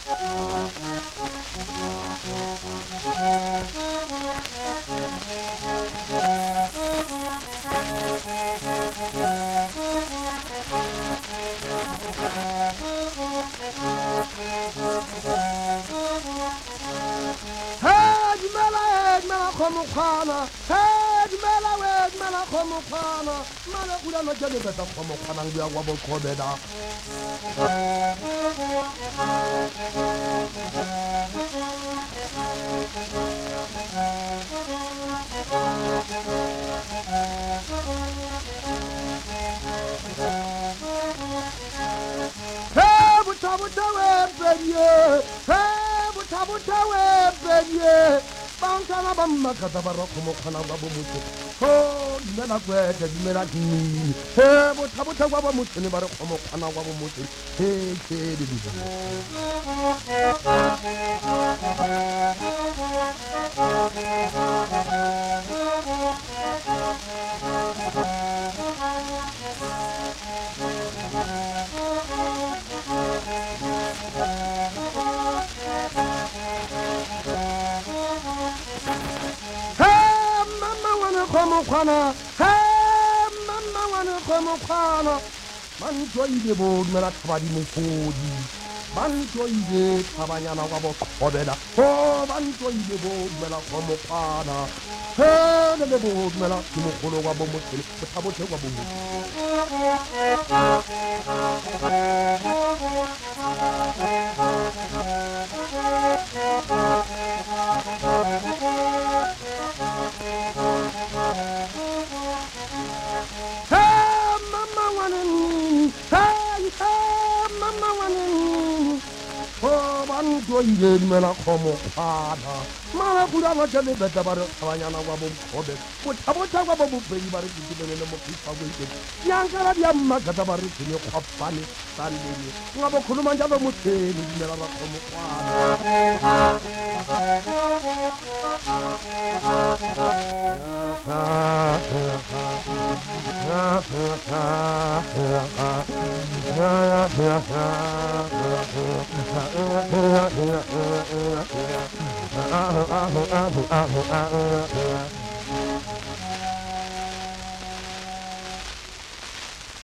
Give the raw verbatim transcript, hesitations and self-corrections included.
Khana head mela wed mela khomo khana mala kula no jale beta khomo khana ngwa kwa bokhobeda Hey buta buta we benye Hey buta buta we benye Bantana bamma katabara como kana babu mutu. Oh, mena kwete mena ni. He buta buta babu mutu ni bara como kana babu mutu. He ke di. Khomo khana ha mama wana khomo khana man joyide bo mera tabadi mo fodi man joyide tabanyana kwa bo khobela ho man joyide bo mera khomo khana ha le bo mera mo kholo kwa bo mo tsele tabo tse kwa bo mo Joyide mela khomo khana mala kula ba tele beta ba tabanyana kwa bo khobe ko tabo tsa kwa bo be ba re ditile mo pisa go ite yankala dia magata ba re tsile khopane sandini ngabo khuluma njalo motheni mela ba khomo khana